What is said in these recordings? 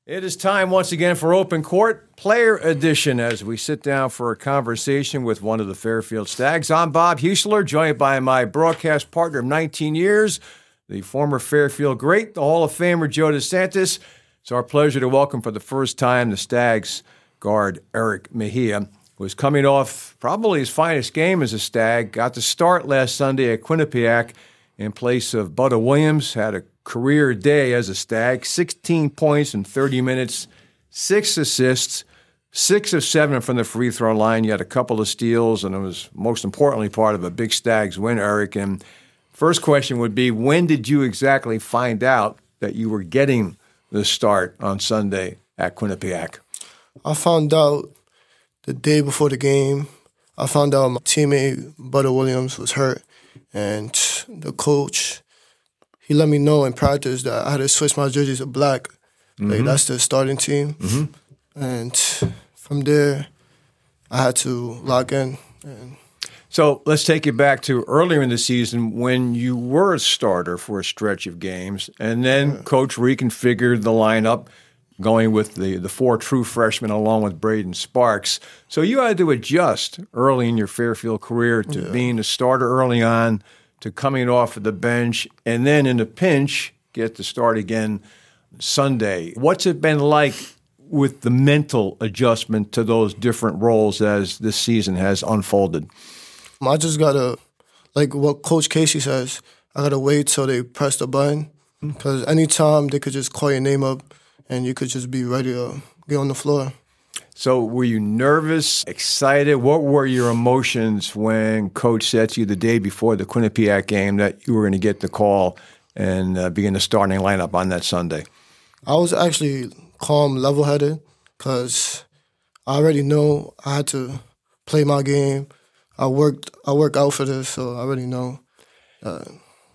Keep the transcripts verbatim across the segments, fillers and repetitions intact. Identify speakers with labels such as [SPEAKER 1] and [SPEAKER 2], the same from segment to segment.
[SPEAKER 1] It is time once again for Open Court Player Edition as we sit down for a conversation with one of the Fairfield Stags. I'm Bob Huesler, joined by my broadcast partner of nineteen years, the former Fairfield great, the Hall of Famer Joe DeSantis. It's our pleasure to welcome for the first time the Stags guard Eric Mejia, who is coming off probably his finest game as a Stag. Got to start last Sunday at Quinnipiac in place of Butta Williams, had a career day as a Stag, sixteen points in thirty minutes, six assists, six of seven from the free throw line. You had a couple of steals, and it was most importantly part of a big Stags win, Eric. And first question would be, when did you exactly find out that you were getting the start on Sunday at Quinnipiac?
[SPEAKER 2] I found out the day before the game. I found out my teammate, Butta Williams, was hurt, and the coach, he let me know in practice that I had to switch my jersey to black. Mm-hmm. Like, that's the starting team. Mm-hmm. And from there, I had to lock in. And
[SPEAKER 1] so let's take you back to earlier in the season when you were a starter for a stretch of games, and then yeah. Coach reconfigured the lineup, going with the, the four true freshmen along with Braden Sparks. So you had to adjust early in your Fairfield career to yeah. being a starter early on, to coming off of the bench, and then in a pinch, get to start again Sunday. What's it been like with the mental adjustment to those different roles as this season has unfolded?
[SPEAKER 2] I just got to, like what Coach Casey says, I got to wait till they press the button, because anytime they could just call your name up and you could just be ready to get on the floor.
[SPEAKER 1] So were you nervous, excited? What were your emotions when Coach said to you the day before the Quinnipiac game that you were going to get the call and uh, be in the starting lineup on that Sunday?
[SPEAKER 2] I was actually calm, level-headed, because I already know I had to play my game. I worked I worked out for this, so I already know uh,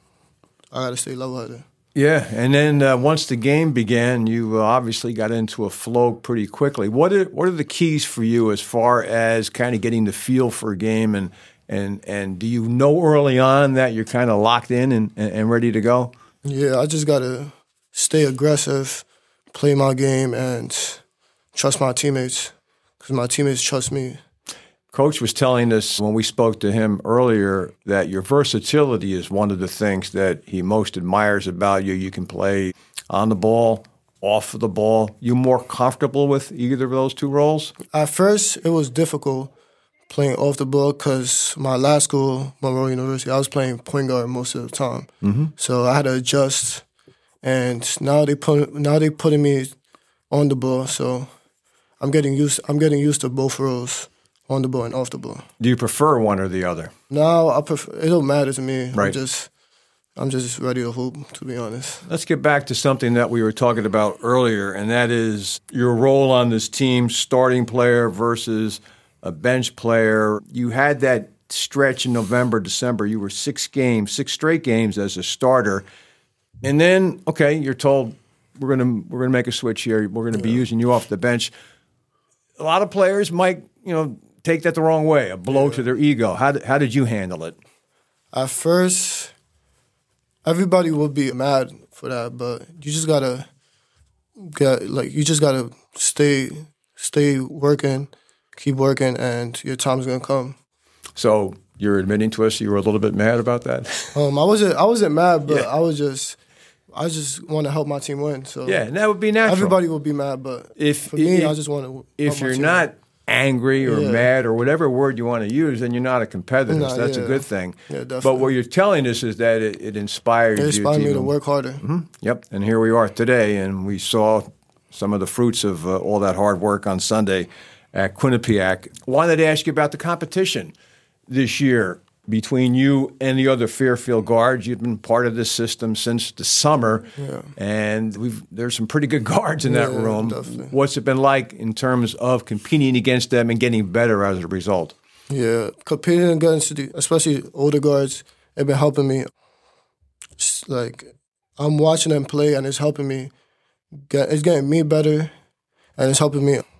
[SPEAKER 2] I got to stay level-headed.
[SPEAKER 1] Yeah, and then uh, once the game began, you uh, obviously got into a flow pretty quickly. What are what are the keys for you as far as kind of getting the feel for a game, and and and do you know early on that you're kind of locked in and, and ready to go?
[SPEAKER 2] Yeah, I just got to stay aggressive, play my game, and trust my teammates, because my teammates trust me.
[SPEAKER 1] Coach was telling us when we spoke to him earlier that your versatility is one of the things that he most admires about you. You can play on the ball, off of the ball. You more comfortable with either of those two roles?
[SPEAKER 2] At first, it was difficult playing off the ball because my last school, Monroe University, I was playing point guard most of the time. Mm-hmm. So I had to adjust. And now they put now they putting me on the ball, so I'm getting used. I'm getting used to both roles. On the ball and off the ball.
[SPEAKER 1] Do you prefer one or the other?
[SPEAKER 2] No, I prefer. It don't matter to me.
[SPEAKER 1] Right.
[SPEAKER 2] I'm just, I'm just ready to hoop, to be honest.
[SPEAKER 1] Let's get back to something that we were talking about earlier, and that is your role on this team, starting player versus a bench player. You had that stretch in November, December. You were six games, six straight games as a starter, and then okay, you're told we're gonna we're gonna make a switch here. We're gonna be yeah. using you off the bench. A lot of players might, you know, take that the wrong way, a blow yeah. to their ego. How did, how did you handle it?
[SPEAKER 2] At first, everybody will be mad for that, but you just gotta get like you just gotta stay stay working, keep working, and your time's gonna come.
[SPEAKER 1] So you're admitting to us you were a little bit mad about that?
[SPEAKER 2] Um, I wasn't I wasn't mad, but
[SPEAKER 1] yeah.
[SPEAKER 2] I was just I just want to help my team win. So
[SPEAKER 1] yeah, and that would be natural.
[SPEAKER 2] Everybody will be mad, but
[SPEAKER 1] if
[SPEAKER 2] for me,
[SPEAKER 1] if,
[SPEAKER 2] I just want to.
[SPEAKER 1] If you're not angry or
[SPEAKER 2] yeah.
[SPEAKER 1] mad or whatever word you want to use, then you're not a competitor.
[SPEAKER 2] Nah,
[SPEAKER 1] so that's
[SPEAKER 2] yeah.
[SPEAKER 1] a good thing.
[SPEAKER 2] Yeah, definitely.
[SPEAKER 1] But what you're telling us is that it, it inspired
[SPEAKER 2] it
[SPEAKER 1] you.
[SPEAKER 2] inspired
[SPEAKER 1] to
[SPEAKER 2] me
[SPEAKER 1] even,
[SPEAKER 2] to work harder.
[SPEAKER 1] Mm-hmm, yep, and here we are today, and we saw some of the fruits of uh, all that hard work on Sunday at Quinnipiac. Wanted to ask you about the competition this year between you and the other Fairfield guards. You've been part of this system since the summer,
[SPEAKER 2] yeah.
[SPEAKER 1] and we've there's some pretty good guards in that
[SPEAKER 2] yeah,
[SPEAKER 1] room.
[SPEAKER 2] Definitely.
[SPEAKER 1] What's it been like in terms of competing against them and getting better as a result?
[SPEAKER 2] Yeah, competing against the, especially older guards, it's been helping me. Just like, I'm watching them play, and it's helping me. Get, it's getting me better, and it's helping me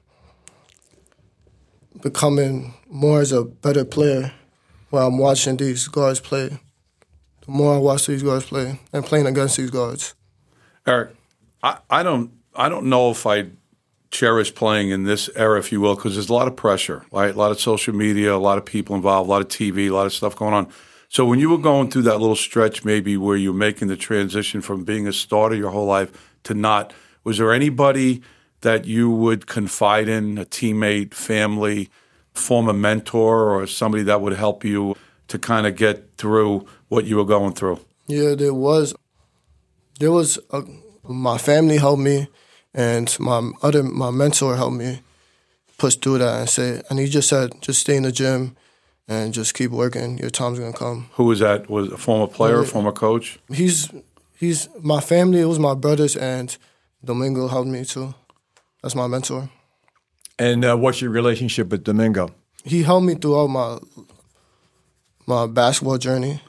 [SPEAKER 2] becoming more as a better player. While I'm watching these guards play, the more I watch these guards play and playing against these guards.
[SPEAKER 3] Eric, I, I don't I don't know if I cherish playing in this era, if you will, because there's a lot of pressure, right? A lot of social media, a lot of people involved, a lot of T V, a lot of stuff going on. So when you were going through that little stretch maybe where you're making the transition from being a starter your whole life to not, was there anybody that you would confide in, a teammate, family, former mentor, or somebody that would help you to kind of get through what you were going through?
[SPEAKER 2] Yeah, there was. There was a, my family helped me, and my other my mentor helped me push through that and say, and he just said, just stay in the gym and just keep working. Your time's gonna come.
[SPEAKER 3] Who was that? Was a former player,
[SPEAKER 2] Yeah.
[SPEAKER 3] a former coach?
[SPEAKER 2] He's he's my family. It was my brothers, and Domingo helped me too. That's my mentor.
[SPEAKER 1] And uh, what's your relationship with Domingo?
[SPEAKER 2] He helped me throughout my my basketball journey,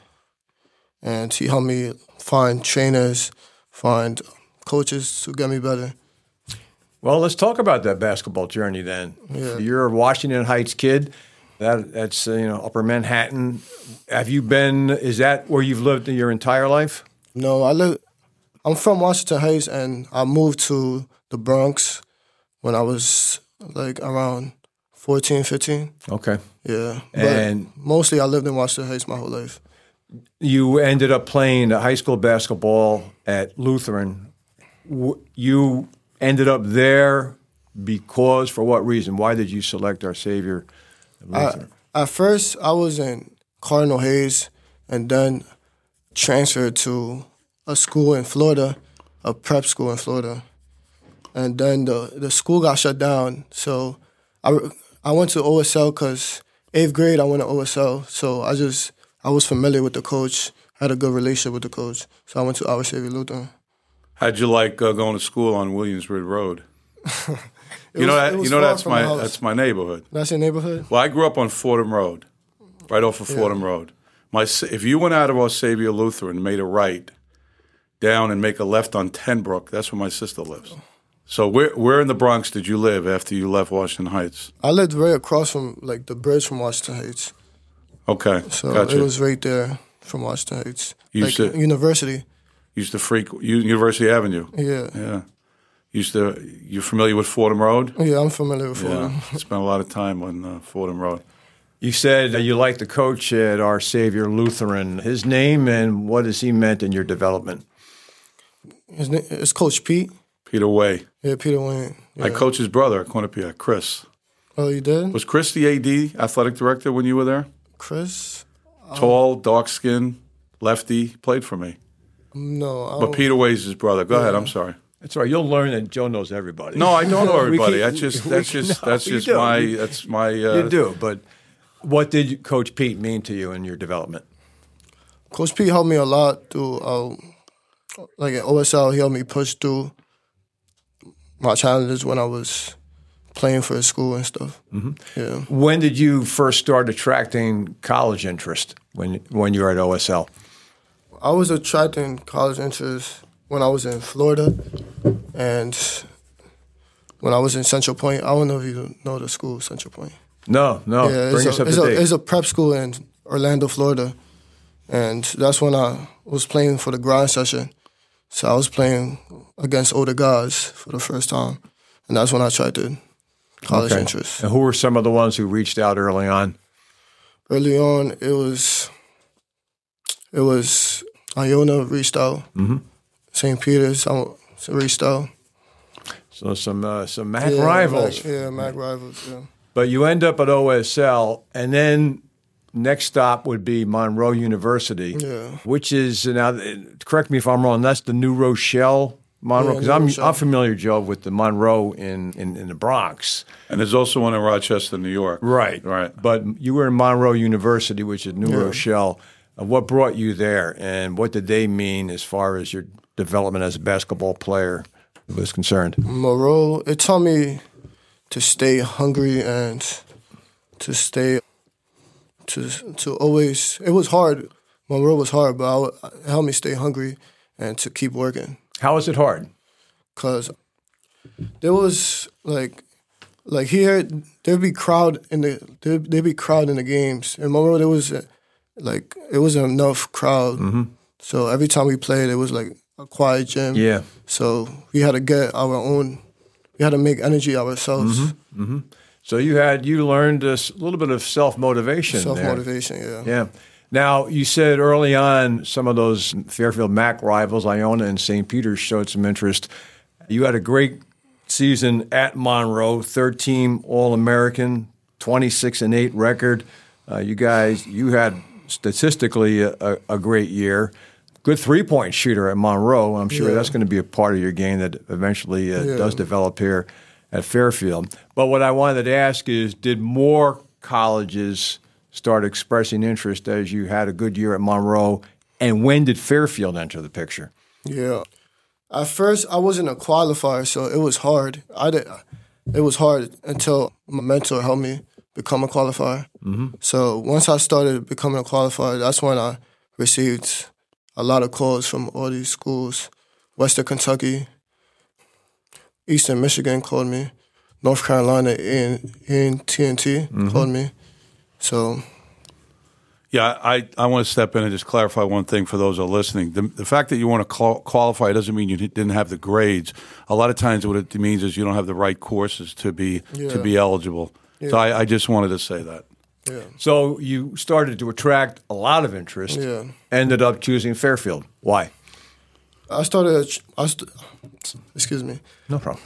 [SPEAKER 2] and he helped me find trainers, find coaches to get me better.
[SPEAKER 1] Well, let's talk about that basketball journey then.
[SPEAKER 2] Yeah.
[SPEAKER 1] You're a Washington Heights kid. That that's uh, you know Upper Manhattan. Have you been? Is that where you've lived your entire life?
[SPEAKER 2] No, I live. I'm from Washington Heights, and I moved to the Bronx when I was like around fourteen, fifteen.
[SPEAKER 1] Okay.
[SPEAKER 2] Yeah, but
[SPEAKER 1] And-
[SPEAKER 2] mostly I lived in Washington Heights my whole life.
[SPEAKER 1] You ended up playing high school basketball at Lutheran. W- You ended up there because, for what reason? Why did you select our Savior at
[SPEAKER 2] I,
[SPEAKER 1] Lutheran?
[SPEAKER 2] at first, I was in Cardinal Hayes, and then transferred to a school in Florida, a prep school in Florida, and then the the school got shut down. So I I went to O S L because eighth grade I went to O S L. So I just I was familiar with the coach, had a good relationship with the coach. So I went to Our Savior Lutheran.
[SPEAKER 3] How'd you like uh, going to school on Williamsburg Road? you
[SPEAKER 2] was-
[SPEAKER 3] know that
[SPEAKER 2] it was
[SPEAKER 3] you know
[SPEAKER 2] far
[SPEAKER 3] that's
[SPEAKER 2] from
[SPEAKER 3] my
[SPEAKER 2] my house.
[SPEAKER 3] that's my neighborhood.
[SPEAKER 2] That's your neighborhood?
[SPEAKER 3] Well, I grew up on Fordham Road, right off of Fordham Road. My if you went out of Our Savior Lutheran and made a right down and make a left on Tenbrook, that's where my sister lives. So where where in the Bronx did you live after you left Washington Heights?
[SPEAKER 2] I lived right across from like the bridge from Washington Heights.
[SPEAKER 3] Okay,
[SPEAKER 2] So
[SPEAKER 3] gotcha.
[SPEAKER 2] it was right there from Washington Heights.
[SPEAKER 3] You
[SPEAKER 2] like
[SPEAKER 3] used to-
[SPEAKER 2] University.
[SPEAKER 3] Used to freak U- University Avenue.
[SPEAKER 2] Yeah.
[SPEAKER 3] Yeah. Used to. You familiar with Fordham Road?
[SPEAKER 2] Yeah, I'm familiar with Fordham.
[SPEAKER 3] Yeah. Spent a lot of time on uh, Fordham Road.
[SPEAKER 1] You said you liked the coach at Our Savior Lutheran. His name and what has he meant in your development?
[SPEAKER 2] His name is Coach Pete.
[SPEAKER 3] Peter Way.
[SPEAKER 2] Yeah, Peter Wayne. Yeah.
[SPEAKER 3] I coached his brother at Quinnipiac, Chris.
[SPEAKER 2] Oh, you did?
[SPEAKER 3] Was Chris the A D, athletic director, when you were there?
[SPEAKER 2] Chris?
[SPEAKER 3] Tall, dark skin, lefty, played for me.
[SPEAKER 2] No. I
[SPEAKER 3] But
[SPEAKER 2] don't-
[SPEAKER 3] Peter Way's his brother. Go ahead. I'm sorry.
[SPEAKER 1] That's right. You'll learn that Joe knows everybody.
[SPEAKER 3] No, I don't know
[SPEAKER 1] We
[SPEAKER 3] everybody.
[SPEAKER 1] keep-
[SPEAKER 3] That's just
[SPEAKER 1] we-
[SPEAKER 3] that's just
[SPEAKER 1] no,
[SPEAKER 3] that's
[SPEAKER 1] you
[SPEAKER 3] just
[SPEAKER 1] do.
[SPEAKER 3] my
[SPEAKER 1] You-
[SPEAKER 3] that's my. Uh,
[SPEAKER 1] You do, but what did Coach Pete mean to you in your development?
[SPEAKER 2] Coach Pete helped me a lot through, uh, like at O S L, he helped me push through my challenges when I was playing for his school and stuff. Mm-hmm. Yeah.
[SPEAKER 1] When did you first start attracting college interest when when you were at O S L?
[SPEAKER 2] I was attracting college interest when I was in Florida and when I was in Central Point. I don't know if you know the school, Central Point.
[SPEAKER 1] No, no.
[SPEAKER 2] Yeah,
[SPEAKER 1] Bring
[SPEAKER 2] it's,
[SPEAKER 1] us
[SPEAKER 2] a,
[SPEAKER 1] up
[SPEAKER 2] it's,
[SPEAKER 1] to
[SPEAKER 2] a,
[SPEAKER 1] date.
[SPEAKER 2] it's a prep school in Orlando, Florida. And that's when I was playing for the grind session. So I was playing against older guys for the first time. And that's when I tried to college
[SPEAKER 1] Okay.
[SPEAKER 2] interest.
[SPEAKER 1] And who were some of the ones who reached out early on?
[SPEAKER 2] Early on, it was it was Iona reached out.
[SPEAKER 1] Mm-hmm.
[SPEAKER 2] Saint Peter's I reached out.
[SPEAKER 1] So some uh, some Mac
[SPEAKER 2] Yeah,
[SPEAKER 1] rivals.
[SPEAKER 2] Mac, yeah, Mac rivals, yeah.
[SPEAKER 1] But you end up at O S L, and then next stop would be Monroe University,
[SPEAKER 2] Yeah.
[SPEAKER 1] which is now. Correct me if I'm wrong. That's the New Rochelle Monroe,
[SPEAKER 2] Yeah,
[SPEAKER 1] because
[SPEAKER 2] New
[SPEAKER 1] I'm
[SPEAKER 2] Rochelle.
[SPEAKER 1] I'm familiar, Joe, with the Monroe in, in, in the Bronx.
[SPEAKER 3] And there's also one in Rochester, New York.
[SPEAKER 1] Right,
[SPEAKER 3] Right.
[SPEAKER 1] But you were in Monroe University, which is New
[SPEAKER 2] Yeah.
[SPEAKER 1] Rochelle. Uh, what brought you there, and what did they mean as far as your development as a basketball player was concerned?
[SPEAKER 2] Moreau, it taught me to stay hungry and to stay, to to always, it was hard. Monroe was hard, but I, would- it helped me stay hungry and to keep working.
[SPEAKER 1] How was it hard?
[SPEAKER 2] Because there was, like, like here, there'd be crowd in the, there'd, there'd be crowd in the games. In Monroe, there was, uh, like, it wasn't enough crowd. So every time we played, it was like a quiet gym.
[SPEAKER 1] Yeah.
[SPEAKER 2] So we had to get our own. We had to make energy ourselves.
[SPEAKER 1] Mm-hmm. Mm-hmm. So you had you learned a s- little bit of self motivation.
[SPEAKER 2] Self motivation, yeah.
[SPEAKER 1] Yeah. Now you said early on some of those Fairfield M A C rivals, Iona and Saint Peter's, showed some interest. You had a great season at Monroe, third team All American, twenty-six and eight record. Uh, you guys, you had statistically a, a, a great year. Good three-point shooter at Monroe. I'm sure
[SPEAKER 2] Yeah.
[SPEAKER 1] that's going to be a part of your game that eventually uh,
[SPEAKER 2] Yeah.
[SPEAKER 1] does develop here at Fairfield. But what I wanted to ask is, did more colleges start expressing interest as you had a good year at Monroe, and when did Fairfield enter the picture?
[SPEAKER 2] Yeah. At first, I wasn't a qualifier, so it was hard. I did. It was hard until my mentor helped me become a qualifier. Mm-hmm. So once I started becoming a qualifier, that's when I received a lot of calls from all these schools. Western Kentucky, Eastern Michigan called me. North Carolina and, and T N T mm-hmm. called me. So,
[SPEAKER 3] yeah, I, I want to step in and just clarify one thing for those who are listening. The, the fact that you want to qual- qualify doesn't mean you didn't have the grades. A lot of times what it means is you don't have the right courses to be
[SPEAKER 2] yeah.
[SPEAKER 3] to be eligible.
[SPEAKER 2] Yeah.
[SPEAKER 3] So I, I just wanted to say that.
[SPEAKER 2] Yeah.
[SPEAKER 1] So you started to attract a lot of interest.
[SPEAKER 2] Yeah.
[SPEAKER 1] Ended up choosing Fairfield. Why?
[SPEAKER 2] I started. I st- excuse me.
[SPEAKER 1] No problem.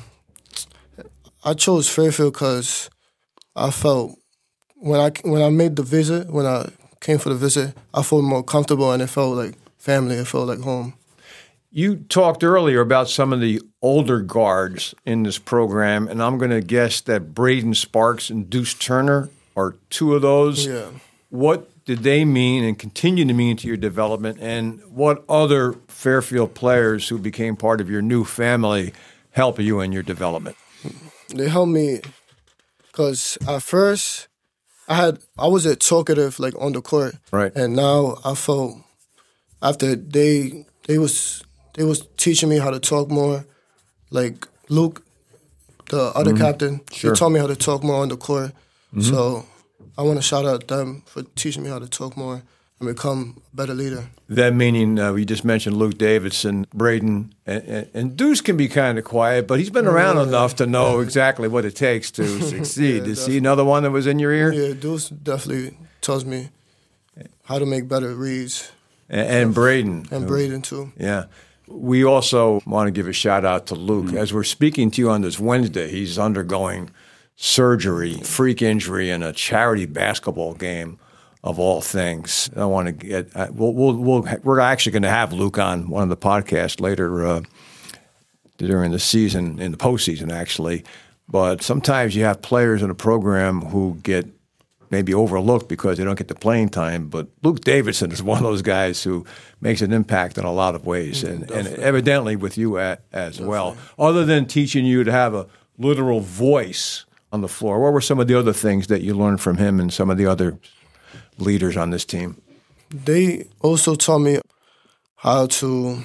[SPEAKER 2] I chose Fairfield because I felt when I when I made the visit, when I came for the visit, I felt more comfortable and it felt like family. It felt like home.
[SPEAKER 1] You talked earlier about some of the older guards in this program, and I'm going to guess that Braden Sparks and Deuce Turner are two of those.
[SPEAKER 2] Yeah.
[SPEAKER 1] What did they mean and continue to mean to your development, and what other Fairfield players who became part of your new family help you in your development?
[SPEAKER 2] They helped me because at first I had I was a talkative like on the court,
[SPEAKER 1] Right.
[SPEAKER 2] And now I felt after they they was they was teaching me how to talk more. Like Luke, the other
[SPEAKER 1] Mm-hmm.
[SPEAKER 2] captain,
[SPEAKER 1] Sure.
[SPEAKER 2] he taught me how to talk more on the court. Mm-hmm. So I want to shout out them for teaching me how to talk more and become a better leader.
[SPEAKER 1] That meaning, uh, we just mentioned Luke Davidson, Braden, and, and, and Deuce can be kind of quiet, but he's been around
[SPEAKER 2] Yeah.
[SPEAKER 1] enough to know exactly what it takes to succeed.
[SPEAKER 2] Yeah,
[SPEAKER 1] Is he another one that was in your ear?
[SPEAKER 2] Yeah, Deuce definitely tells me how to make better reads.
[SPEAKER 1] And, and Braden.
[SPEAKER 2] And Braden, too.
[SPEAKER 1] Yeah. We also want to give a shout out to Luke.
[SPEAKER 3] Mm-hmm.
[SPEAKER 1] As we're speaking to you on this Wednesday, he's undergoing surgery, freak injury in a charity basketball game of all things. I want to get, uh, we'll, we'll, we'll, we're actually going to have Luke on one of the podcasts later uh, during the season, in the postseason, actually. But sometimes you have players in a program who get maybe overlooked because they don't get the playing time. But Luke Davidson is one of those guys who makes an impact in a lot of ways, and, and evidently with you at, as definitely. well. Other than teaching you to have a literal voice on the floor, what were some of the other things that you learned from him and some of the other leaders on this team?
[SPEAKER 2] They also taught me how to,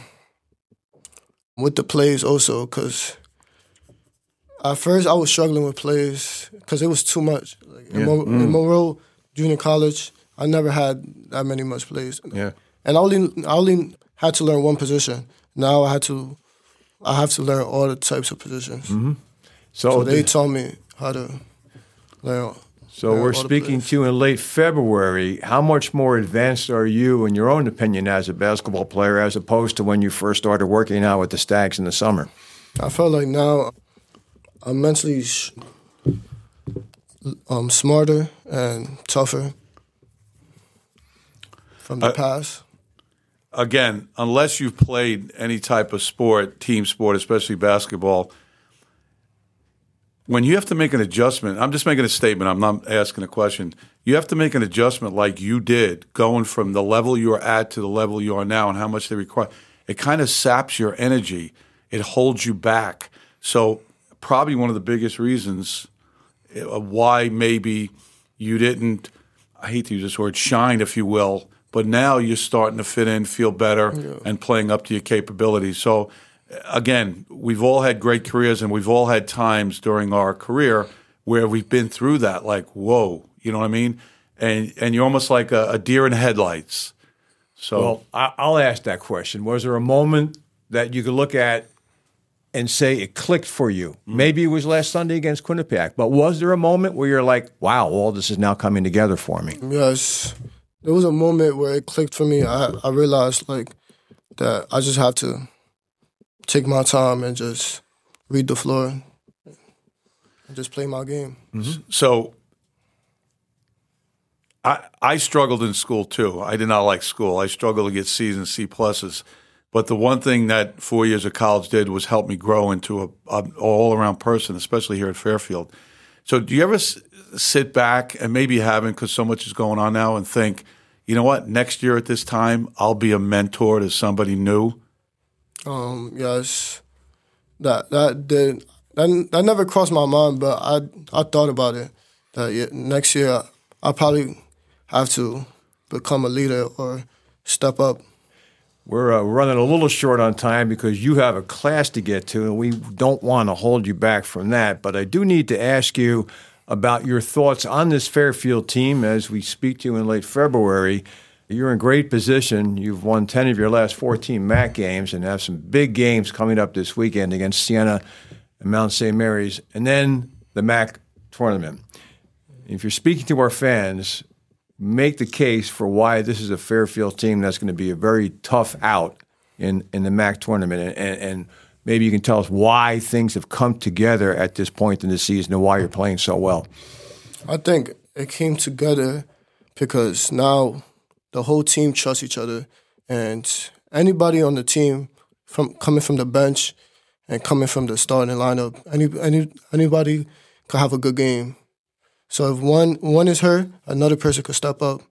[SPEAKER 2] with the plays also, because at first I was struggling with plays because it was too much. Like in,
[SPEAKER 1] Yeah.
[SPEAKER 2] Mon-
[SPEAKER 1] Mm.
[SPEAKER 2] in Monroe Junior College, I never had that many much plays.
[SPEAKER 1] Yeah.
[SPEAKER 2] And I only, I only had to learn one position. Now I had to, I have to learn all the types of positions.
[SPEAKER 1] Mm-hmm. So,
[SPEAKER 2] So they
[SPEAKER 1] the-
[SPEAKER 2] taught me how to learn.
[SPEAKER 1] So
[SPEAKER 2] learn
[SPEAKER 1] we're
[SPEAKER 2] all the
[SPEAKER 1] speaking
[SPEAKER 2] plays.
[SPEAKER 1] to you in late February. How much more advanced are you, in your own opinion, as a basketball player, as opposed to when you first started working out with the Stags in the summer?
[SPEAKER 2] I felt like now I'm mentally sh- um, smarter and tougher from the
[SPEAKER 3] Uh,
[SPEAKER 2] past.
[SPEAKER 3] Again, unless you've played any type of sport, team sport, especially basketball, when you have to make an adjustment, I'm just making a statement, I'm not asking a question. You have to make an adjustment like you did, going from the level you are at to the level you are now and how much they require. It kind of saps your energy. It holds you back. So probably one of the biggest reasons uh, why maybe you didn't, I hate to use this word, shine, if you will, but now you're starting to fit in, feel better,
[SPEAKER 2] Yeah.
[SPEAKER 3] and playing up to your capabilities. So, again, we've all had great careers, and we've all had times during our career where we've been through that, like, whoa, you know what I mean? And and you're almost like a, a deer in headlights. So,
[SPEAKER 1] Well, I- I'll ask that question. Was there a moment that you could look at and say it clicked for you? Mm-hmm. Maybe it was last Sunday against Quinnipiac, but was there a moment where you're like, wow, all this is now coming together for me?
[SPEAKER 2] Yes. There was a moment where it clicked for me. I, I realized, like, that I just have to take my time and just read the floor and just play my game.
[SPEAKER 3] Mm-hmm. So I I struggled in school too. I did not like school. I struggled to get C's and C pluses. But the one thing that four years of college did was help me grow into a, a all-around person, especially here at Fairfield. So do you ever s- sit back, and maybe you haven't because so much is going on now, and think, you know what, next year at this time, I'll be a mentor to somebody new?
[SPEAKER 2] Um, yes. That that did that, that never crossed my mind, but I I thought about it. That yeah, next year I'll probably have to become a leader or step up.
[SPEAKER 1] We're uh, running a little short on time because you have a class to get to, and we don't want to hold you back from that. But I do need to ask you about your thoughts on this Fairfield team as we speak to you in late February. You're in great position. You've won ten of your last fourteen M A C games and have some big games coming up this weekend against Siena and Mount Saint Mary's, and then the M A C tournament. If you're speaking to our fans, make the case for why this is a Fairfield team that's going to be a very tough out in, in the M A C tournament. And, and, and maybe you can tell us why things have come together at this point in the season and why you're playing so well.
[SPEAKER 2] I think it came together because now the whole team trusts each other. And anybody on the team, from coming from the bench and coming from the starting lineup, any, any anybody could have a good game. So if one one is hurt, another person could step up.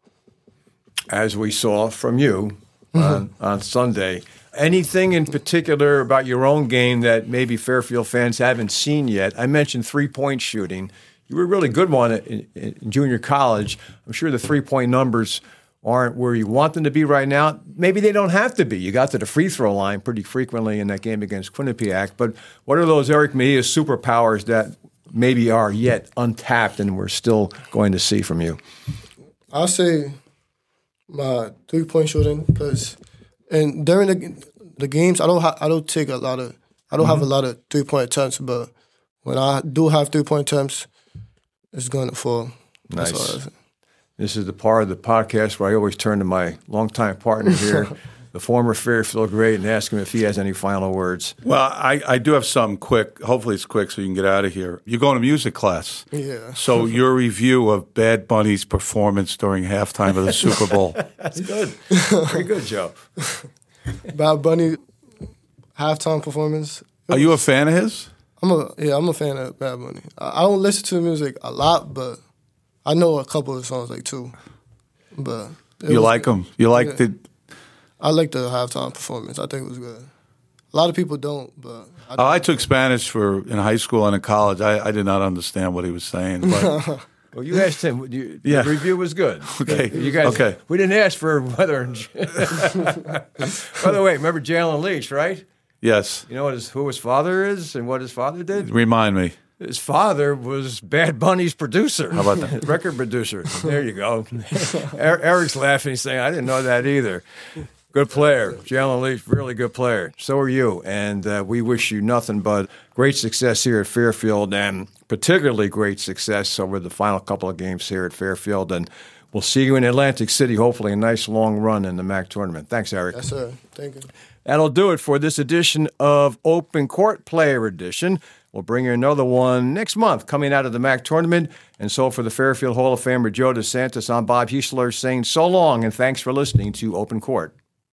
[SPEAKER 1] As we saw from you mm-hmm. on, on Sunday. Anything in particular about your own game that maybe Fairfield fans haven't seen yet? I mentioned three-point shooting. You were a really good one in, in junior college. I'm sure the three-point numbers aren't where you want them to be right now. Maybe they don't have to be. You got to the free throw line pretty frequently in that game against Quinnipiac. But what are those Eric Mejia superpowers that maybe are yet untapped and we're still going to see from you?
[SPEAKER 2] I'll say my three-point shooting because and during the the games I don't ha- I don't take a lot of I don't mm-hmm. have a lot of three-point attempts, but when I do have three-point attempts, it's going to fall.
[SPEAKER 1] Nice. That's all I This is the part of the podcast where I always turn to my longtime partner here, the former Fairfield great, and ask him if he has any final words.
[SPEAKER 3] Well, I, I do have something quick. Hopefully it's quick so you can get out of here. You're going to music class.
[SPEAKER 2] Yeah.
[SPEAKER 3] So your review of Bad Bunny's performance during halftime of the Super Bowl.
[SPEAKER 1] That's good. Very good, Joe.
[SPEAKER 2] Bad Bunny halftime performance.
[SPEAKER 3] Are you a fan of his?
[SPEAKER 2] I'm a yeah, I'm a fan of Bad Bunny. I, I don't listen to music a lot, but I know a couple of songs like two. But
[SPEAKER 3] you like them? You like yeah. the
[SPEAKER 2] I like the halftime performance. I think it was good. A lot of people don't, but I,
[SPEAKER 3] oh, I took Spanish for in high school and in college. I, I did not understand what he was saying. But
[SPEAKER 1] well, you asked him. You,
[SPEAKER 3] yeah.
[SPEAKER 1] The review was good.
[SPEAKER 3] Okay,
[SPEAKER 1] you guys.
[SPEAKER 3] Okay,
[SPEAKER 1] we didn't ask for whether. By the way, remember Jalen Leach, right?
[SPEAKER 3] Yes.
[SPEAKER 1] You know what his, who his father is and what his father did?
[SPEAKER 3] Remind me.
[SPEAKER 1] His father was Bad Bunny's producer.
[SPEAKER 3] How about that?
[SPEAKER 1] Record producer. There you go. Eric's laughing. He's saying, I didn't know that either. Good player. Jalen Leach, really good player. So are you. And uh, we wish you nothing but great success here at Fairfield and particularly great success over the final couple of games here at Fairfield. And we'll see you in Atlantic City, hopefully a nice long run in the M A C tournament. Thanks, Eric.
[SPEAKER 2] Yes, sir. Thank you.
[SPEAKER 1] That'll do it for this edition of Open Court Player Edition. We'll bring you another one next month coming out of the M A C tournament. And so for the Fairfield Hall of Famer Joe DeSantis, I'm Bob Heisler saying so long and thanks for listening to Open Court.